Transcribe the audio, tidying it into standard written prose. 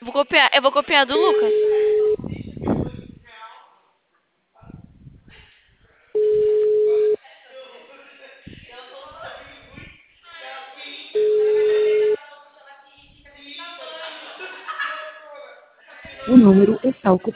Eu vou copiar do Lucas. O número está ocupado.